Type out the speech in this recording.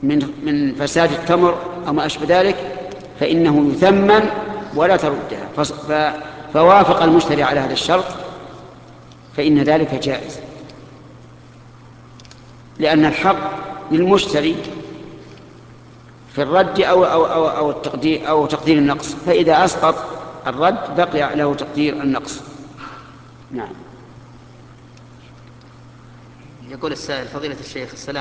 من فساد التمر أو ما أشبه ذلك فإنه يثمن ولا تردها، فوافق المشتري على هذا الشرط فإن ذلك جائز، لأن الحق للمشتري في الرد أو تقدير النقص، فإذا أسقط الرد بقي له تقدير النقص. نعم. يقول السائل: فضيلة الشيخ، السلام